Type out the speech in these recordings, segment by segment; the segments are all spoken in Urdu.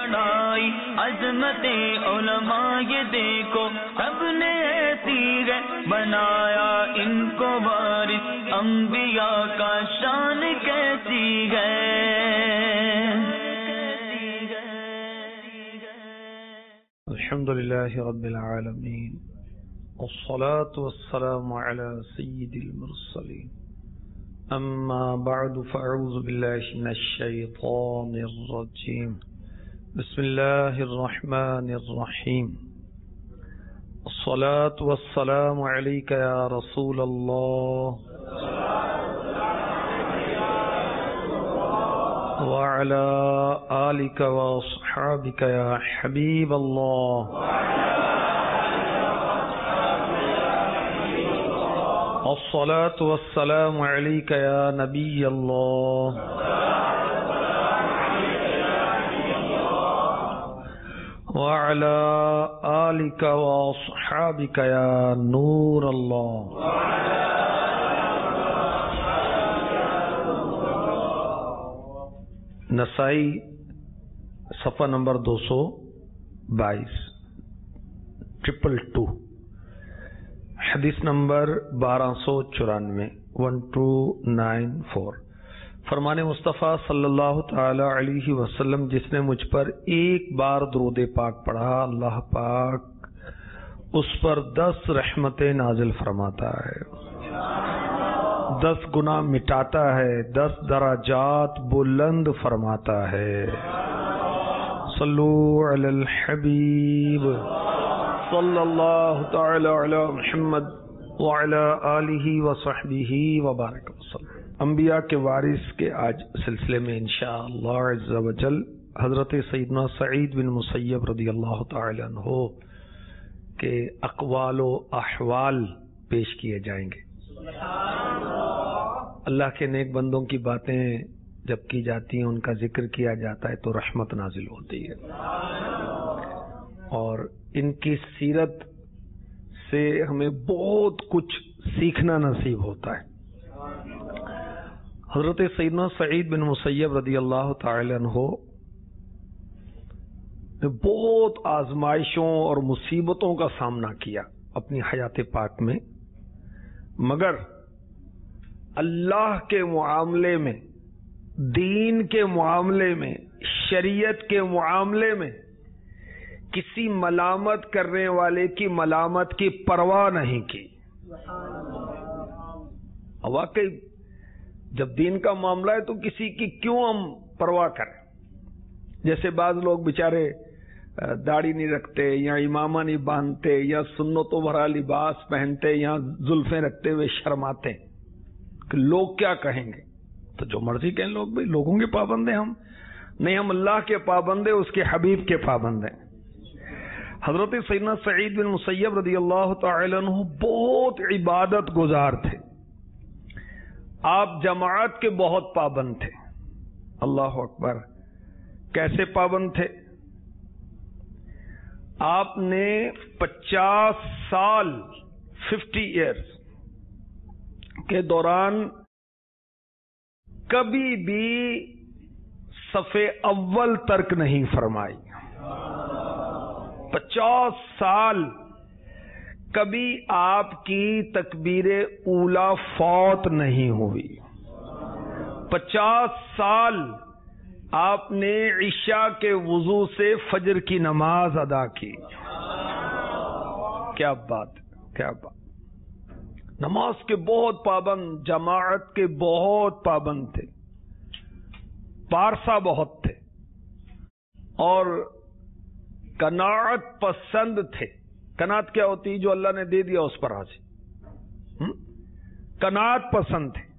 بنائی عظمت علماء یہ دیکھو سب نے ایسی ہے بنایا ان کو وارث انبیاء کا شان کیسی ہے. الحمد لله رب العالمين والصلاة والسلام على سيد المرسلين أما بعد فأعوذ بالله من الشيطان الرجيم بسم الله الرحمن الرحيم الصلاة والسلام عليك يا رسول الله وعلى آلك وأصحابك يا حبيب الله الصلاة والسلام عليك يا نبي الله وعلى آلك وأصحابك يا نور الله. نسائی صفحہ نمبر 222 222 حدیث نمبر 1294 1294. فرمان مصطفیٰ صلی اللہ تعالی علیہ وسلم جس نے مجھ پر ایک بار درود پاک پڑھا اللہ پاک اس پر 10 رحمتیں نازل فرماتا ہے، 10 گناہ مٹاتا ہے، 10 درجات بلند فرماتا ہے. صلو علی الحبیب صلی اللہ تعالی علی محمد وعلی آلہ وصحبہ وبارک وسلم. انبیاء کے وارث کے آج سلسلے میں انشاءاللہ عز و جل حضرت سیدنا سعید بن مسیب رضی اللہ تعالی عنہ کے اقوال و احوال پیش کیے جائیں گے. اللہ کے نیک بندوں کی باتیں جب کی جاتی ہیں، ان کا ذکر کیا جاتا ہے تو رحمت نازل ہوتی ہے، اور ان کی سیرت سے ہمیں بہت کچھ سیکھنا نصیب ہوتا ہے. حضرت سیدنا سعید بن مسیب رضی اللہ تعالی عنہ نے بہت آزمائشوں اور مصیبتوں کا سامنا کیا اپنی حیات پاک میں، مگر اللہ کے معاملے میں، دین کے معاملے میں، شریعت کے معاملے میں کسی ملامت کرنے والے کی ملامت کی پرواہ نہیں کی. واقعی جب دین کا معاملہ ہے تو کسی کی کیوں ہم پرواہ کریں؟ جیسے بعض لوگ بیچارے داڑھی نہیں رکھتے یا امامہ نہیں باندھتے یا سنتوں بھرا لباس پہنتے یا زلفیں رکھتے ہوئے شرماتے کہ لوگ کیا کہیں گے. تو جو مرضی کہیں لوگ، بھائی لوگوں کے پابند ہیں ہم نہیں، ہم اللہ کے پابند ہیں، اس کے حبیب کے پابند ہیں. حضرت سیدنا سعید بن مسیب رضی اللہ تعالی عنہ بہت عبادت گزار تھے. آپ جماعت کے بہت پابند تھے. اللہ اکبر. کیسے پابند تھے؟ آپ نے 50 سال 50 ایئرز کے دوران کبھی بھی صف اول ترک نہیں فرمائی. 50 سال کبھی آپ کی تکبیر اولا فوت نہیں ہوئی. 50 سال آپ نے عشاء کے وضو سے فجر کی نماز ادا کی. کیا بات، کیا بات. نماز کے بہت پابند، جماعت کے بہت پابند تھے، پارسا بہت تھے، اور قناعت پسند تھے. قناعت کیا ہوتی؟ جو اللہ نے دے دیا اس پر راضی. قناعت پسند تھے.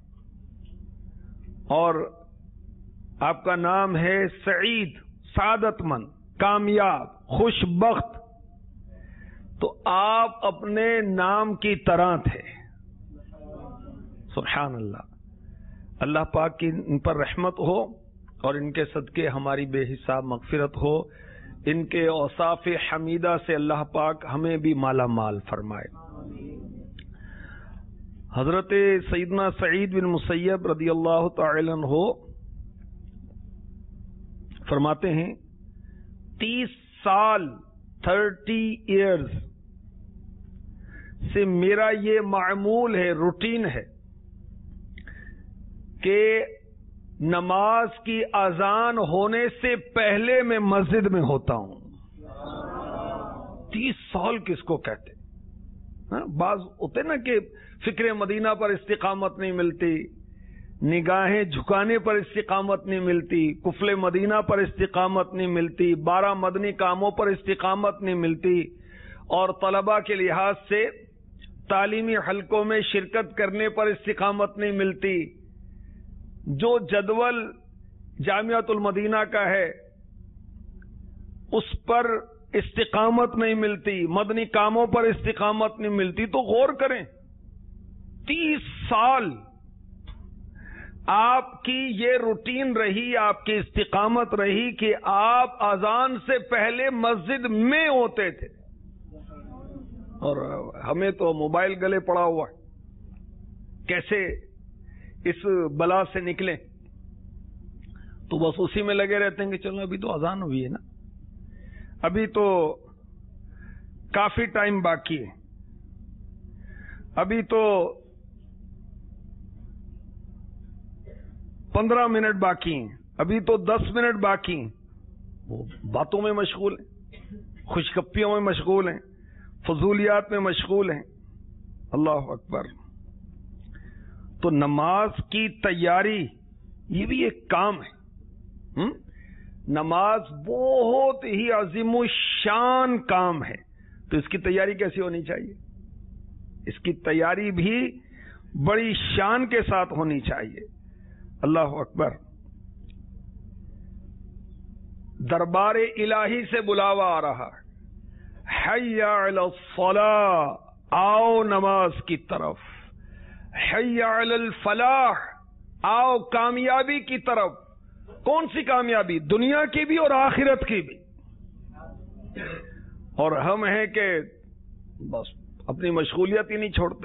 اور آپ کا نام ہے سعید، سعادت مند، کامیاب، خوش بخت. تو آپ اپنے نام کی طرح تھے. سبحان اللہ. اللہ پاک کی ان پر رحمت ہو اور ان کے صدقے ہماری بے حساب مغفرت ہو. ان کے اوصاف حمیدہ سے اللہ پاک ہمیں بھی مالا مال فرمائے. حضرت سیدنا سعید بن مسیب رضی اللہ تعالی عنہ فرماتے ہیں 30 साल 30 years से मेरा ये मामूल है, रूटीन है कि नमाज की अजान होने से पहले मैं मस्जिद में होता हूं। 30 साल किसको कहते? बाज होते ना कि फिक्र मदीना पर इस्तिकामत नहीं मिलती, निगाहें झुकाने पर इस्तिकामत नहीं मिलती, कुफले मदीना पर इस्तिकामत नहीं मिलती, 12 मदनी कामों पर इस्तिकामत नहीं मिलती, और तलबा के लिहाज से तालीमी हलकों में शिरकत करने पर इस्तिकामत नहीं मिलती। जो जदवल जामियातुल मदीना का है उस पर इस्तिकामत नहीं मिलती, मदनी कामों पर इस्तिकामत नहीं मिलती। तो गौर करें, 30 साल आपकी ये रूटीन रही, आपकी इस्तिकामत रही कि आप अजान से पहले मस्जिद में होते थे। और हमें तो मोबाइल गले पड़ा हुआ है, कैसे इस बला से निकले? तो बस उसी में लगे रहते हैं कि चलो अभी तो अजान हुई है ना, अभी तो काफी टाइम बाकी है, अभी तो 15 मिनट बाकी हैं, अभी तो 10 मिनट बाकी हैं। वो बातों में मशगूल हैं, खुशगप्पियों में मशगूल हैं, फजूलियात में मशगूल हैं। अल्लाह अकबर। तो नमाज की तैयारी ये भी एक काम है। नमाज बहुत ही अजीम शान काम है, तो इसकी तैयारी कैसी होनी चाहिए? इसकी तैयारी भी बड़ी शान के साथ होनी चाहिए। अल्लाह अकबर। दरबार इलाही से बुलावा आ रहा है, हय्या अलस सलाह, आओ नमाज की तरफ, हय्या अलल फलाह, आओ कामयाबी की तरफ। कौन सी कामयाबी? दुनिया की भी और आखिरत की भी। और हम हैं कि बस अपनी मशगूलियत ही नहीं छोड़ते।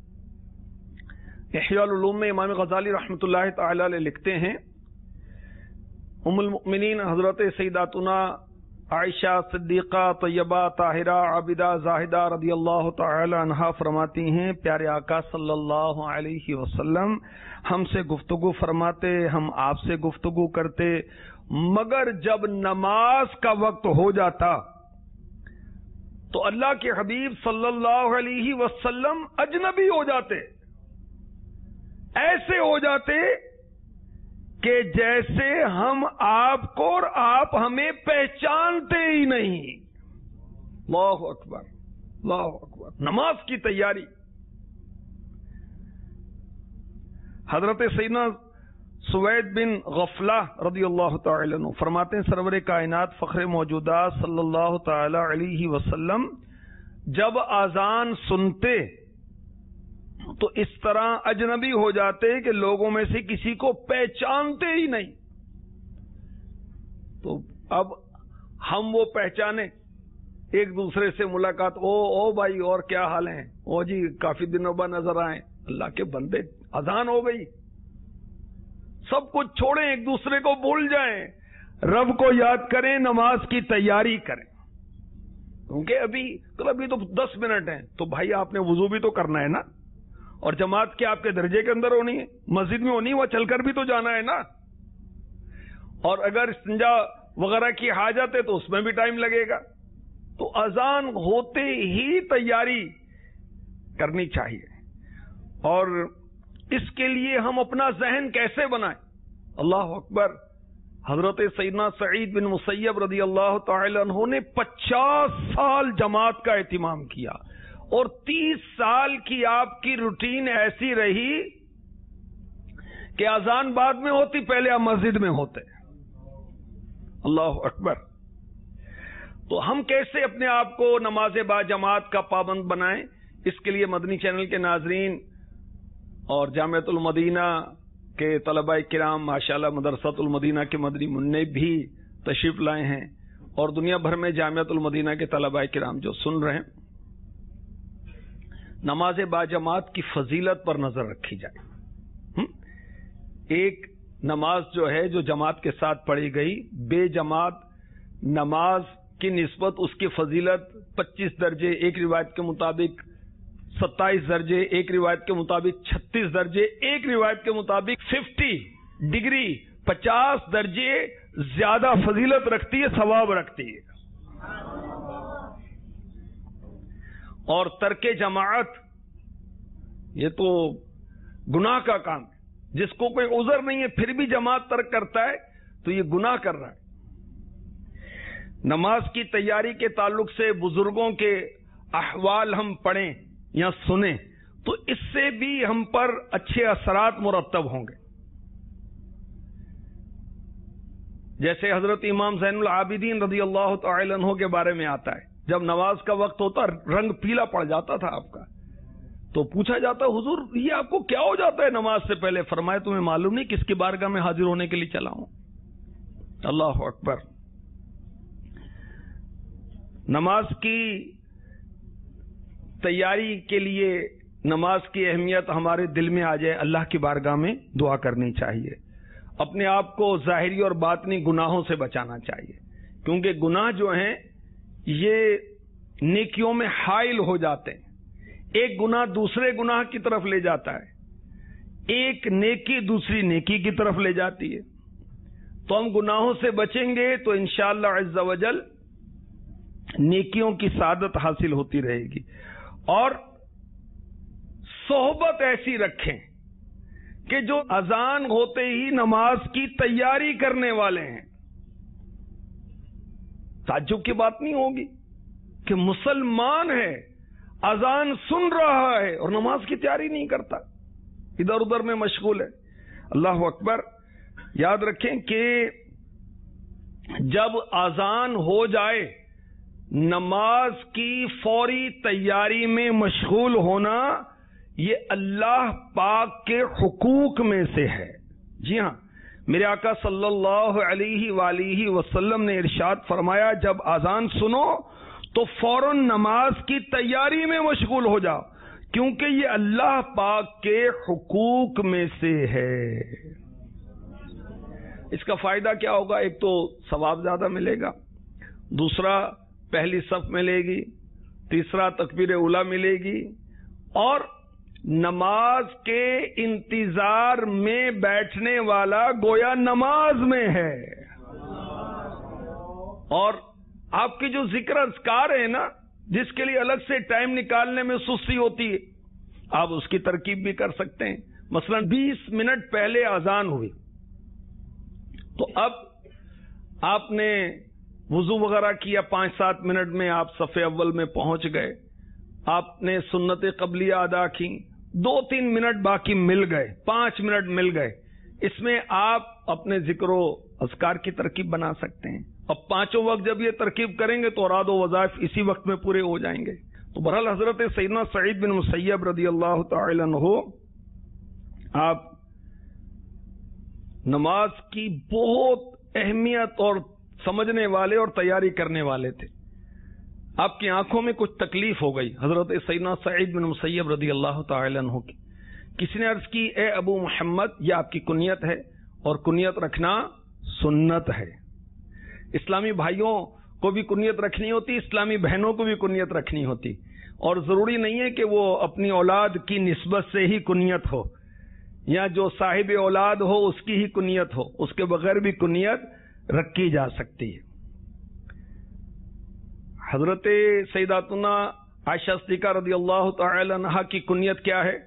इहयाउल उलूम में इमाम गजाली रहमतुल्लाह तआला अलैह लिखते हैं, उम्मुल मुमिनीन हजरत सैयदातुना आयशा सिद्दीका तैयबा ताहिरा आबिदा जाहिदा रदियल्लाहु तआला अन्हा फरमाती हैं, प्यारे आका सल्लल्लाहु अलैहि वसल्लम हमसे गुफ्तगू फरमाते, हम आपसे गुफ्तगू करते, मगर जब नमाज का वक्त हो जाता तो अल्लाह के हबीब सल्लल्लाहु अलैहि वसल्लम अजनबी हो जाते, ऐसे हो जाते कि जैसे हम आपको और आप हमें पहचानते ही नहीं। अल्लाहु अकबर, अल्लाहु अकबर। नमाज की तैयारी। हजरत सैयदना सुवैद बिन गफला रदियल्लाहु तआला अन्हु फरमाते हैं, सरवरे कायनात फख्रे मौजूदात सल्लल्लाहु तआला अलैहि वसल्लम जब आजान सुनते तो इस तरह अजनबी हो जाते कि लोगों में से किसी को पहचानते ही नहीं। तो अब हम वो पहचाने, एक दूसरे से मुलाकात, ओ भाई और क्या हाल है, ओ जी काफी दिनों बाद नजर आए। अल्लाह के बंदे, अजान हो गई, सब कुछ छोड़ें, एक दूसरे को भूल जाएं, रब को याद करें, नमाज की तैयारी करें। क्योंकि अभी तो 10 मिनट हैं, तो भाई आपने वुजू भी तो करना है ना, और जमात के आपके दर्जे के अंदर होनी है, मस्जिद में होनी है, वह चलकर भी तो जाना है ना। और अगर इस्तिंजा वगैरह की हाजत है तो उसमें भी टाइम लगेगा। तो अजान होते ही तैयारी करनी चाहिए। और इसके लिए हम अपना जहन कैसे बनाएं? अल्लाह अकबर। हजरत सैयदना सईद बिन मुसय्यब रदी अल्लाह तआला अन्हु ने 50 साल जमात का एहतिमाम किया, और 30 साल की आपकी रूटीन ऐसी रही कि अजान बाद में होती, पहले आप मस्जिद में होते। अल्लाह अकबर। तो हम कैसे अपने आप को नमाज बा जमात का पाबंद बनाएं? इसके लिए मदनी चैनल के नाजरीन और जामियातुल मदीना के तलबा किराम माशाअल्लाह मदरसातुल मदीना के मदनी मुन्ने भी तशरीफ लाए हैं, और दुनिया भर में जामियातुल मदीना के तलबा किराम जो सुन रहे हैं, नमाज बाजमात की फजीलत पर नजर रखी जाए। एक नमाज जो है जो जमात के साथ पढ़ी गई, बेजमात نماز کی نسبت اس کی فضیلت 25 درجے، ایک روایت کے مطابق 27 درجے، ایک روایت کے مطابق 36 درجے، ایک روایت کے مطابق 50 ڈگری 50 درجے زیادہ فضیلت رکھتی ہے، ثواب رکھتی ہے. اور ترک جماعت یہ تو گناہ کا کام ہے. جس کو کوئی عذر نہیں ہے پھر بھی جماعت ترک کرتا ہے تو یہ گناہ کر رہا ہے. نماز کی تیاری کے تعلق سے بزرگوں کے احوال ہم پڑھیں یا سنیں تو اس سے بھی ہم پر اچھے اثرات مرتب ہوں گے. جیسے حضرت امام زین العابدین رضی اللہ تعالی عنہ کے بارے میں آتا ہے، جب نماز کا وقت ہوتا رنگ پیلا پڑ جاتا تھا آپ کا، تو پوچھا جاتا حضور یہ آپ کو کیا ہو جاتا ہے نماز سے پہلے؟ فرمایا تمہیں معلوم نہیں کس کی بارگاہ میں حاضر ہونے کے لیے چلا ہوں. اللہ اکبر. نماز کی تیاری کے لیے نماز کی اہمیت ہمارے دل میں آ جائے، اللہ کی بارگاہ میں دعا کرنی چاہیے. اپنے آپ کو ظاہری اور باطنی گناہوں سے بچانا چاہیے، کیونکہ گناہ جو ہیں یہ نیکیوں میں حائل ہو جاتے ہیں. ایک گناہ دوسرے گناہ کی طرف لے جاتا ہے، ایک نیکی دوسری نیکی کی طرف لے جاتی ہے. تو ہم گناہوں سے بچیں گے تو انشاءاللہ عز و جل نیکیوں کی سعادت حاصل ہوتی رہے گی. اور صحبت ایسی رکھیں کہ جو اذان ہوتے ہی نماز کی تیاری کرنے والے ہیں. تعجب کی بات نہیں ہوگی کہ مسلمان ہے، اذان سن رہا ہے اور نماز کی تیاری نہیں کرتا، ادھر ادھر میں مشغول ہے. اللہ اکبر. یاد رکھیں کہ جب اذان ہو جائے نماز کی فوری تیاری میں مشغول ہونا یہ اللہ پاک کے حقوق میں سے ہے. جی ہاں، میرے آقا صلی اللہ علیہ وآلہ وسلم نے ارشاد فرمایا جب اذان سنو تو فوراً نماز کی تیاری میں مشغول ہو جاؤ، کیونکہ یہ اللہ پاک کے حقوق میں سے ہے. اس کا فائدہ کیا ہوگا؟ ایک تو ثواب زیادہ ملے گا، دوسرا پہلی صف ملے گی، تیسرا تکبیر اولیٰ ملے گی، اور نماز کے انتظار میں بیٹھنے والا گویا نماز میں ہے. اور آپ کی جو ذکر اذکار ہے نا، جس کے لیے الگ سے ٹائم نکالنے میں سستی ہوتی ہے، آپ اس کی ترکیب بھی کر سکتے ہیں. مثلا 20 منٹ پہلے اذان ہوئی تو اب آپ نے وضو وغیرہ کیا، 5-7 منٹ میں آپ صف اول میں پہنچ گئے، آپ نے سنت قبلیہ ادا کی، 2-3 منٹ باقی مل گئے، 5 منٹ مل گئے. اس میں آپ اپنے ذکر و اذکار کی ترکیب بنا سکتے ہیں. اب 5 وقت جب یہ ترکیب کریں گے تو اوراد و وظائف اسی وقت میں پورے ہو جائیں گے. تو بہرحال حضرت سیدنا سعید بن مسیب رضی اللہ تعالی عنہ آپ نماز کی بہت اہمیت اور سمجھنے والے اور تیاری کرنے والے تھے. آپ کی آنکھوں میں کچھ تکلیف ہو گئی حضرت سیدنا سعید بن مسیب رضی اللہ تعالی عنہ کی. کسی نے عرض کی اے ابو محمد یہ آپ کی کنیت ہے اور کنیت رکھنا سنت ہے. اسلامی بھائیوں کو بھی کنیت رکھنی ہوتی، اسلامی بہنوں کو بھی کنیت رکھنی ہوتی، اور ضروری نہیں ہے کہ وہ اپنی اولاد کی نسبت سے ہی کنیت ہو یا جو صاحب اولاد ہو اس کی ہی کنیت ہو، اس کے بغیر بھی کنیت رکھی جا سکتی ہے. حضرت سیداتنا عائشہ صدیقہ رضی اللہ تعالی عنہا کی کنیت کیا ہے؟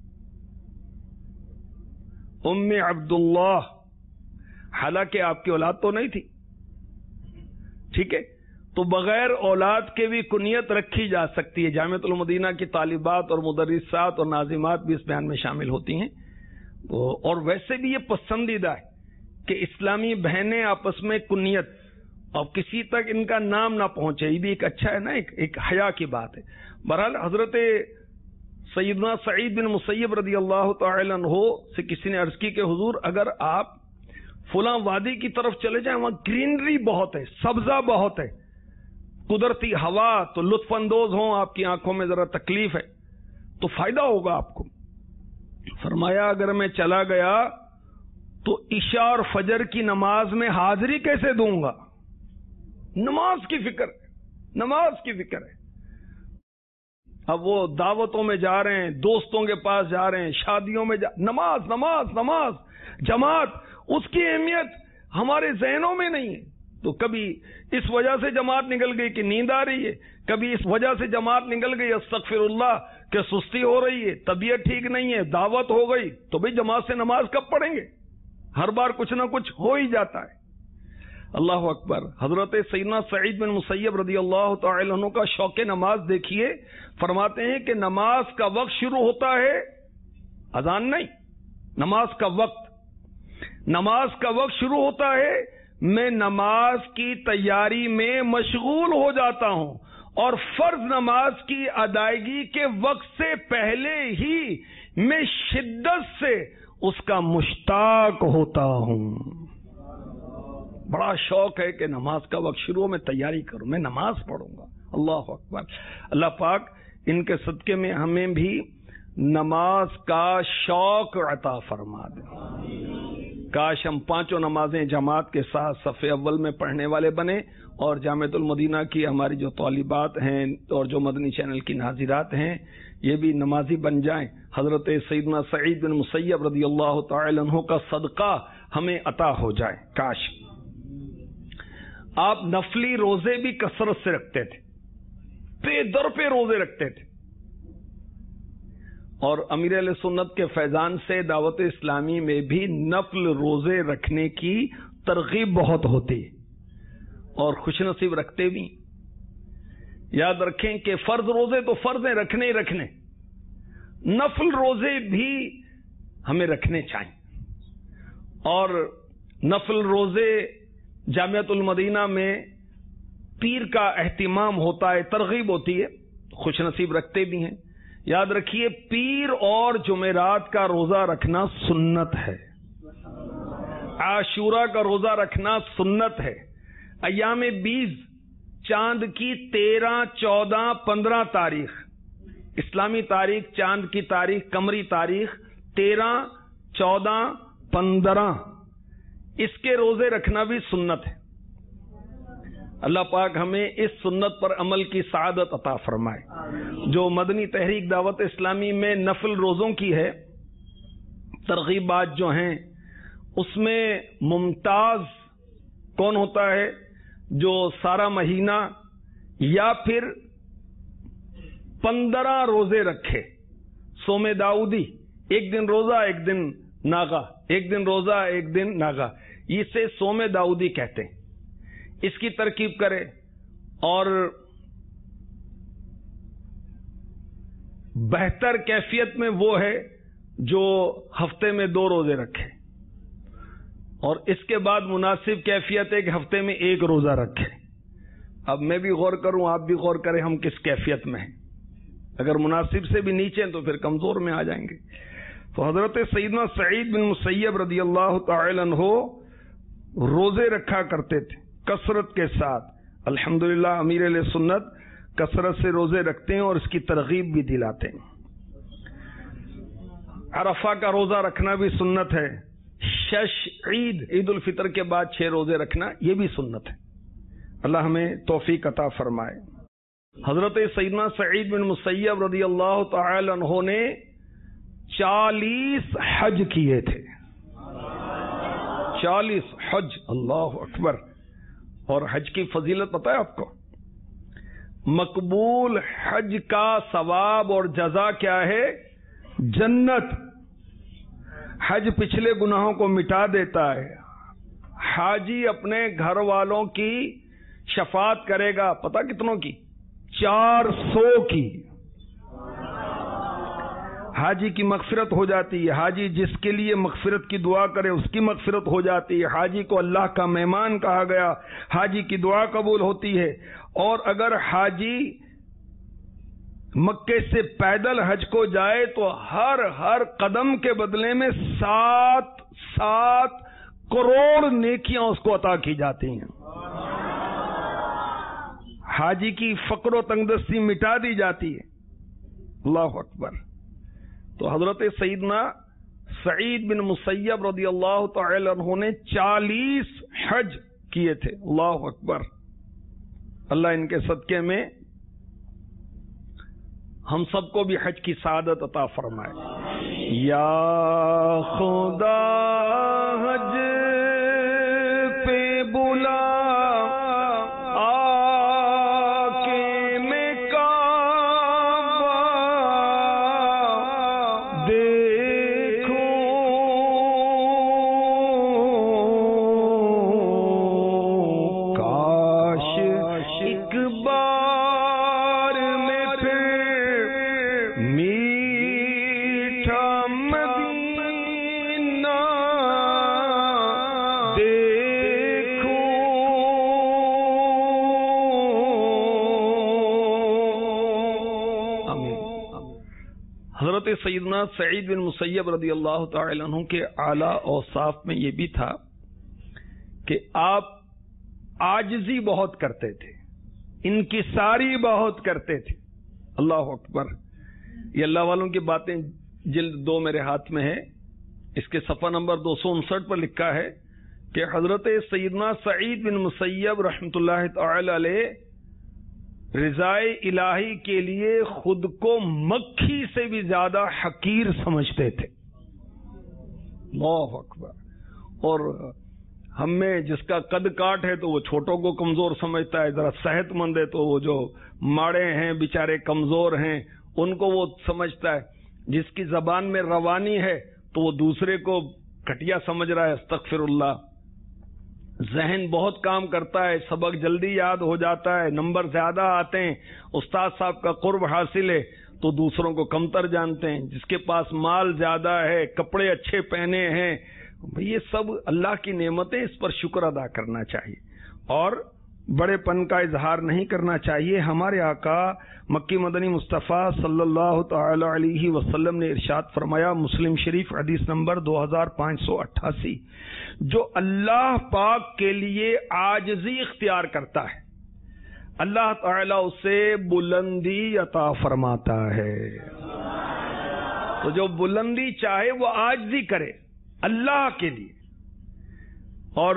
ام عبداللہ. حالانکہ آپ کی اولاد تو نہیں تھی، ٹھیک ہے، تو بغیر اولاد کے بھی کنیت رکھی جا سکتی ہے. جامعۃ المدینہ کی طالبات اور مدرسات اور ناظمات بھی اس بیان میں شامل ہوتی ہیں. اور ویسے بھی یہ پسندیدہ ہے کہ اسلامی بہنیں آپس میں کنیت، اور کسی تک ان کا نام نہ پہنچے، یہ بھی ایک اچھا ہے نا، ایک حیا کی بات ہے. بہرحال حضرت سیدنا سعید بن مسیب رضی اللہ تعالی عنہ سے کسی نے عرض کی کہ حضور اگر آپ فلاں وادی کی طرف چلے جائیں، وہاں گرینری بہت ہے، سبزہ بہت ہے، قدرتی ہوا، تو لطف اندوز ہوں، آپ کی آنکھوں میں ذرا تکلیف ہے تو فائدہ ہوگا آپ کو. فرمایا اگر میں چلا گیا تو عشاء اور فجر کی نماز میں حاضری کیسے دوں گا؟ نماز کی فکر ہے، نماز کی فکر ہے۔ اب وہ دعوتوں میں جا رہے ہیں، دوستوں کے پاس جا رہے ہیں، شادیوں میں نماز نماز نماز، جماعت، اس کی اہمیت ہمارے ذہنوں میں نہیں ہے۔ تو کبھی اس وجہ سے جماعت نکل گئی کہ نیند آ رہی ہے، کبھی اس وجہ سے جماعت نکل گئی استغفر اللہ کہ سستی ہو رہی ہے، طبیعت ٹھیک نہیں ہے، دعوت ہو گئی، تو بھئی جماعت سے نماز کب پڑھیں گے؟ ہر بار کچھ نہ کچھ ہو ہی جاتا ہے۔ اللہ اکبر۔ حضرت سیدنا سعید بن مسیب رضی اللہ تعالی عنہ کا شوق نماز دیکھیے، فرماتے ہیں کہ نماز کا وقت شروع ہوتا ہے، اذان نہیں، نماز کا وقت، نماز کا وقت شروع ہوتا ہے، میں نماز کی تیاری میں مشغول ہو جاتا ہوں اور فرض نماز کی ادائیگی کے وقت سے پہلے ہی میں شدت سے اس کا مشتاق ہوتا ہوں۔ بڑا شوق ہے کہ نماز کا وقت شروع میں تیاری کروں، میں نماز پڑھوں گا۔ اللہ اکبر۔ اللہ پاک ان کے صدقے میں ہمیں بھی نماز کا شوق عطا فرما دے۔ کاش ہم پانچوں نمازیں جماعت کے ساتھ صف اول میں پڑھنے والے بنے، اور جامعۃ المدینہ کی ہماری جو طالبات ہیں اور جو مدنی چینل کی ناظرات ہیں یہ بھی نمازی بن جائیں۔ حضرت سیدنا سعید بن مسیب رضی اللہ تعالی عنہ کا صدقہ ہمیں عطا ہو جائے۔ کاش آپ نفلی روزے بھی کثرت سے رکھتے تھے، پے در پہ روزے رکھتے تھے، اور امیر اہل سنت کے فیضان سے دعوت اسلامی میں بھی نفل روزے رکھنے کی ترغیب بہت ہوتی ہے، اور خوش نصیب رکھتے بھی۔ یاد رکھیں کہ فرض روزے تو فرض ہیں، رکھنے ہی رکھنے، نفل روزے بھی ہمیں رکھنے چاہیے، اور نفل روزے جامعۃ المدینہ میں پیر کا اہتمام ہوتا ہے، ترغیب ہوتی ہے، خوش نصیب رکھتے بھی ہیں۔ یاد رکھیے پیر اور جمعرات کا روزہ رکھنا سنت ہے، عاشورہ کا روزہ رکھنا سنت ہے، ایام 20 چاند کی 13، 14، 15 تاریخ، اسلامی تاریخ، چاند کی تاریخ، قمری تاریخ 13، 14، 15، اس کے روزے رکھنا بھی سنت ہے۔ اللہ پاک ہمیں اس سنت پر عمل کی سعادت عطا فرمائے۔ جو مدنی تحریک دعوت اسلامی میں نفل روزوں کی ہے، ترغیبات جو ہیں، اس میں ممتاز کون ہوتا ہے؟ جو سارا مہینہ یا پھر 15 روزے رکھے، صوم داؤدی، ایک دن روزہ ایک دن ناغا، ایک دن روزہ ایک دن ناغا، اسے صوم داؤدی کہتے ہیں۔ اس کی ترکیب کرے، اور بہتر کیفیت میں وہ ہے جو ہفتے میں 2 روزے رکھے، اور اس کے بعد مناسب کیفیت ہے کہ ہفتے میں 1 روزہ رکھے۔ اب میں بھی غور کروں، آپ بھی غور کریں، ہم کس کیفیت میں ہیں۔ اگر مناسب سے بھی نیچے ہیں تو پھر کمزور میں آ جائیں گے۔ تو حضرت سیدنا سعید بن مسیب رضی اللہ تعالی عنہ روزے رکھا کرتے تھے کثرت کے ساتھ۔ الحمدللہ امیر علیہ سنت کثرت سے روزے رکھتے ہیں اور اس کی ترغیب بھی دلاتے ہیں۔ عرفہ کا روزہ رکھنا بھی سنت ہے۔ عید الفطر کے بعد 6 روزے رکھنا یہ بھی سنت ہے۔ اللہ ہمیں توفیق عطا فرمائے۔ حضرت سیدنا سعید بن مسیب رضی اللہ تعالی عنہ نے 40 حج کیے تھے، 40 حج، اللہ اکبر۔ اور حج کی فضیلت پتہ ہے آپ کو؟ مقبول حج کا ثواب اور جزا کیا ہے؟ جنت۔ حج پچھلے گناہوں کو مٹا دیتا ہے۔ حاجی اپنے گھر والوں کی شفاعت کرے گا، پتہ کتنوں کی؟ 400 کی۔ حاجی کی مغفرت ہو جاتی ہے، حاجی جس کے لیے مغفرت کی دعا کرے اس کی مغفرت ہو جاتی ہے، حاجی کو اللہ کا مہمان کہا گیا، حاجی کی دعا قبول ہوتی ہے۔ اور اگر حاجی مکے سے پیدل حج کو جائے تو ہر قدم کے بدلے میں 7 کروڑ نیکیاں اس کو عطا کی جاتی ہیں۔ حاجی کی فقر و تنگدستی مٹا دی جاتی ہے۔ اللہ اکبر۔ تو حضرت سیدنا سعید بن مسیب رضی اللہ تعالی عنہ نے 40 حج کیے تھے۔ اللہ اکبر۔ اللہ ان کے صدقے میں ہم سب کو بھی حج کی سعادت عطا فرمائے. یا خدا حج پہ بلا سیدنا سعید بن مسیب رضی اللہ تعالی عنہ کے اعلیٰ اوصاف میں یہ بھی تھا کہ آپ عاجزی بہت کرتے تھے، انکساری بہت کرتے تھے. اللہ اکبر. یہ اللہ والوں کی باتیں جلد 2 میرے ہاتھ میں ہے، اس کے صفحہ نمبر 259 پر لکھا ہے کہ حضرت سیدنا سعید بن مسیب رحمۃ اللہ تعالی علیہ رضائے الہی کے لیے خود کو مکھی سے بھی زیادہ حقیر سمجھتے تھے. اللہ اکبر. اور ہم میں جس کا قد کاٹ ہے تو وہ چھوٹوں کو کمزور سمجھتا ہے، ذرا صحت مند ہے تو وہ جو ماڑے ہیں بیچارے کمزور ہیں ان کو وہ سمجھتا ہے، جس کی زبان میں روانی ہے تو وہ دوسرے کو گھٹیا سمجھ رہا ہے. استغفر اللہ. ذہن بہت کام کرتا ہے، سبق جلدی یاد ہو جاتا ہے، نمبر زیادہ آتے ہیں، استاد صاحب کا قرب حاصل ہے تو دوسروں کو کمتر جانتے ہیں. جس کے پاس مال زیادہ ہے، کپڑے اچھے پہنے ہیں، یہ سب اللہ کی نعمتیں، اس پر شکر ادا کرنا چاہیے اور بڑے پن کا اظہار نہیں کرنا چاہیے. ہمارے آقا مکی مدنی مصطفیٰ صلی اللہ تعالی علیہ وسلم نے ارشاد فرمایا، مسلم شریف حدیث نمبر 2588، جو اللہ پاک کے لیے عاجزی اختیار کرتا ہے اللہ تعالیٰ اسے بلندی عطا فرماتا ہے. تو جو بلندی چاہے وہ عاجزی کرے اللہ کے لیے. اور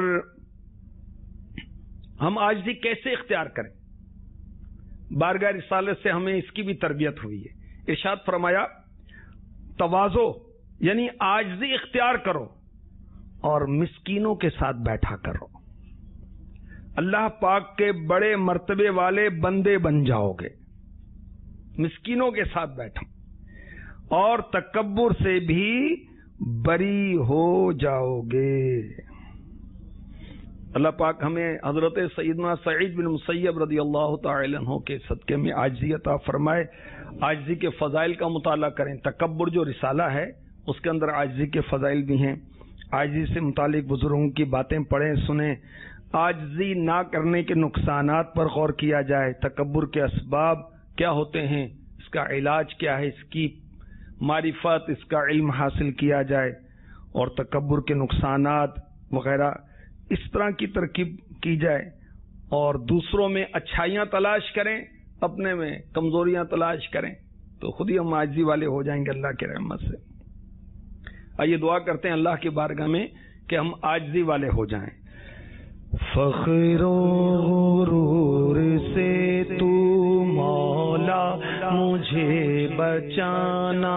ہم عاجزی کیسے اختیار کریں؟ بارگاہ رسالت سے ہمیں اس کی بھی تربیت ہوئی ہے. ارشاد فرمایا، تواضع یعنی عاجزی اختیار کرو اور مسکینوں کے ساتھ بیٹھا کرو. اللہ پاک کے بڑے مرتبے والے بندے بن جاؤ گے، مسکینوں کے ساتھ بیٹھو اور تکبر سے بھی بری ہو جاؤ گے. اللہ پاک ہمیں حضرت سیدنا سعید بن مسیب رضی اللہ تعالی عنہ کے صدقے میں عاجزی عطا فرمائے. عاجزی کے فضائل کا مطالعہ کریں. تکبر جو رسالہ ہے اس کے اندر عاجزی کے فضائل بھی ہیں. عاجزی سے متعلق بزرگوں کی باتیں پڑھیں سنیں. عاجزی نہ کرنے کے نقصانات پر غور کیا جائے. تکبر کے اسباب کیا ہوتے ہیں، اس کا علاج کیا ہے، اس کی معرفت، اس کا علم حاصل کیا جائے اور تکبر کے نقصانات وغیرہ اس طرح کی ترکیب کی جائے اور دوسروں میں اچھائیاں تلاش کریں، اپنے میں کمزوریاں تلاش کریں تو خود ہی ہم عاجزی والے ہو جائیں گے اللہ کی رحمت سے. آئیے دعا کرتے ہیں اللہ کی بارگاہ میں کہ ہم عاجزی والے ہو جائیں. فخر و غرور سے تو مولا مجھے بچانا،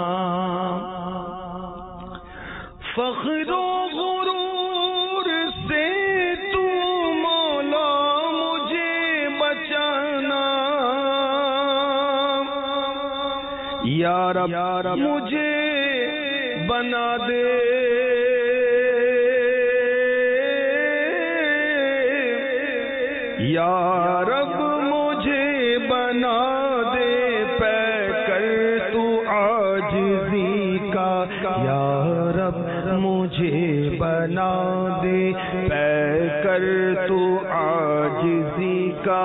فخر و غرور سے تو مولا مجھے بچانا، یا رب مجھے بنا دے یا رب مجھے بنا دے پے کر تو عاجزی کا، یا رب مجھے بنا دے پے کر تو عاجزی کا.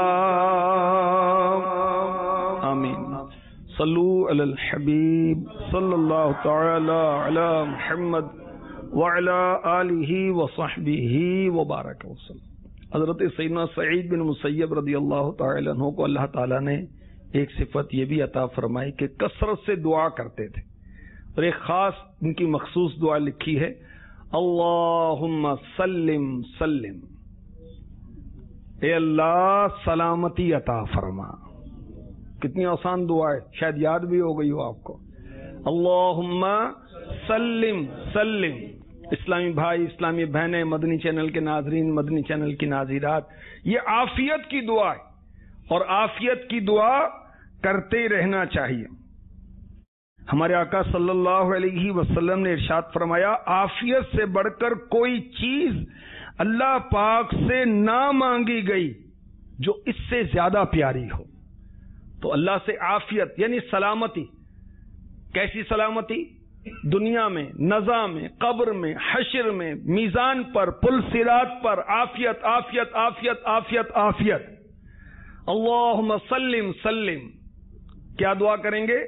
آمین. صلو علی الحبیب صلی اللہ تعالی علی محمد وعلی آلہ وصحبہ وبارک وسلم. حضرت سیدنا سعید بن مسیب رضی اللہ تعالی عنہ کو اللہ تعالیٰ نے ایک صفت یہ بھی عطا فرمائی کہ کثرت سے دعا کرتے تھے اور ایک خاص ان کی مخصوص دعا لکھی ہے، اللہم سلم سلم. اے اللہ سلامتی عطا فرما. کتنی آسان دعا ہے، شاید یاد بھی ہو گئی ہو آپ کو. اللہم سلم سلم. اسلامی بھائی، اسلامی بہنیں، مدنی چینل کے ناظرین، مدنی چینل کی ناظرات، یہ عافیت کی دعا ہے اور عافیت کی دعا کرتے ہی رہنا چاہیے. ہمارے آقا صلی اللہ علیہ وسلم نے ارشاد فرمایا، عافیت سے بڑھ کر کوئی چیز اللہ پاک سے نہ مانگی گئی جو اس سے زیادہ پیاری ہو. تو اللہ سے عافیت یعنی سلامتی. کیسی سلامتی؟ دنیا میں، نزا میں، قبر میں، حشر میں، میزان پر، پل صراط پر، عافیت عافیت عافیت عافیت عافیت. اللہم سلم سلم. کیا دعا کریں گے؟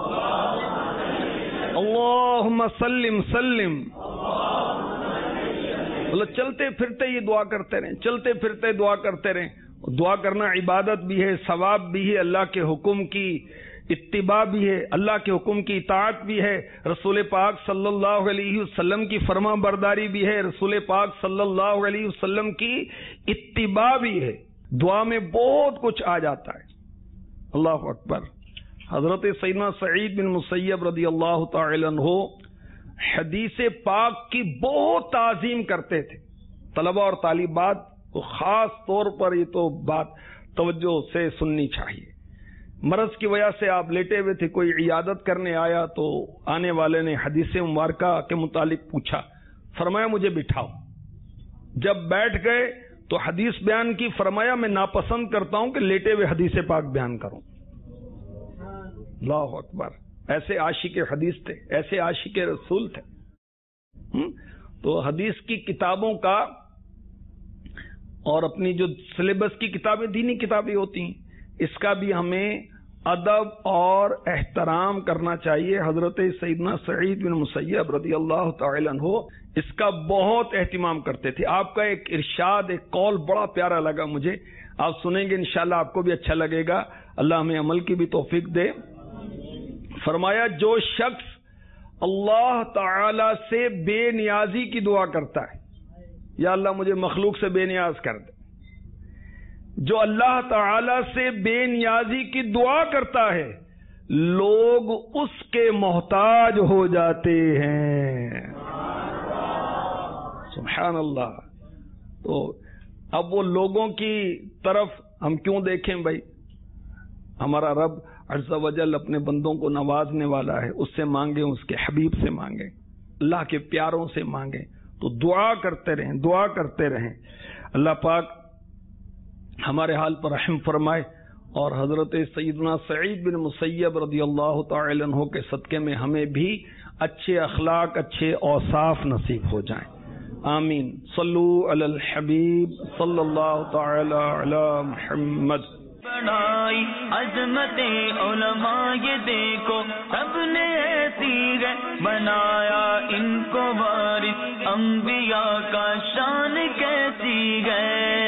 اللہم سلم سلم. مطلب چلتے پھرتے یہ دعا کرتے رہیں، چلتے پھرتے دعا کرتے رہیں. دعا کرنا عبادت بھی ہے، ثواب بھی ہے، اللہ کے حکم کی اتباع بھی ہے، اللہ کے حکم کی اطاعت بھی ہے، رسول پاک صلی اللہ علیہ وسلم کی فرما برداری بھی ہے، رسول پاک صلی اللہ علیہ وسلم کی اتباع بھی ہے. دعا میں بہت کچھ آ جاتا ہے. اللہ اکبر. حضرت سیدنا سعید بن مسیب رضی اللہ تعالی عنہ حدیث پاک کی بہت تعظیم کرتے تھے. طلبہ اور طالبات کو خاص طور پر یہ تو بات توجہ سے سننی چاہیے. مرض کی وجہ سے آپ لیٹے ہوئے تھے، کوئی عیادت کرنے آیا تو آنے والے نے حدیث مبارکہ کے متعلق پوچھا. فرمایا مجھے بٹھاؤ. جب بیٹھ گئے تو حدیث بیان کی. فرمایا میں ناپسند کرتا ہوں کہ لیٹے ہوئے حدیث پاک بیان کروں. اللہ اکبر. ایسے عاشق حدیث تھے، ایسے عاشق رسول تھے. تو حدیث کی کتابوں کا اور اپنی جو سلیبس کی کتابیں دینی کتابیں ہوتی ہیں، اس کا بھی ہمیں ادب اور احترام کرنا چاہیے. حضرت سیدنا سعید بن مسیب رضی اللہ تعالی عنہ اس کا بہت اہتمام کرتے تھے. آپ کا ایک ارشاد، ایک قول بڑا پیارا لگا مجھے. آپ سنیں گے انشاءاللہ آپ کو بھی اچھا لگے گا. اللہ ہمیں عمل کی بھی توفیق دے. فرمایا جو شخص اللہ تعالی سے بے نیازی کی دعا کرتا ہے، یا اللہ مجھے مخلوق سے بے نیاز کر دے. جو اللہ تعالی سے بے نیازی کی دعا کرتا ہے، لوگ اس کے محتاج ہو جاتے ہیں. سبحان اللہ. تو اب وہ لوگوں کی طرف ہم کیوں دیکھیں بھائی؟ ہمارا رب عز و جل اپنے بندوں کو نوازنے والا ہے. اس سے مانگیں، اس کے حبیب سے مانگیں، اللہ کے پیاروں سے مانگیں. تو دعا کرتے رہیں، دعا کرتے رہیں. اللہ پاک ہمارے حال پر رحم فرمائے اور حضرت سیدنا سعید بن مسیب رضی اللہ تعالی عنہ کے صدقے میں ہمیں بھی اچھے اخلاق، اچھے اوصاف نصیب ہو جائیں. آمین. صلو علی الحبیب صلی اللہ تعالی علی محمد. بڑھائی عظمت علماء یہ دیکھو، سب نے ایسی ہے بنایا ان کو وارث، انبیاء کا شان کیسی ہے.